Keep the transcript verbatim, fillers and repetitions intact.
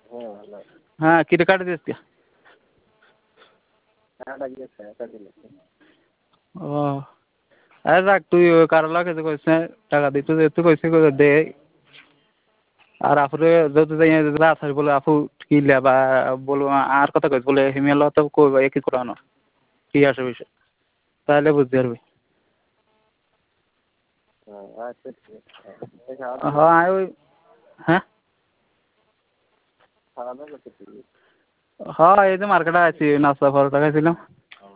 হ্যাঁ কিরে কাটে দিস কে ও আরে রাখ তুই কারো লাগে তো কইস টাকা দিতে যেতে কইছে দে আর আপুরে যত যাই রাত হয় বলে আপু কিনলে বা বলবো আর কথা কইস বলে হিমেল তো কই একই করানো কি আসে বিষয় তাহলে বুঝতে পারবি হ্যাঁ ওই হ্যাঁ হ্যাঁ এই যে মার্কেটে আছি নাস্তা পরোটা খাইছিলাম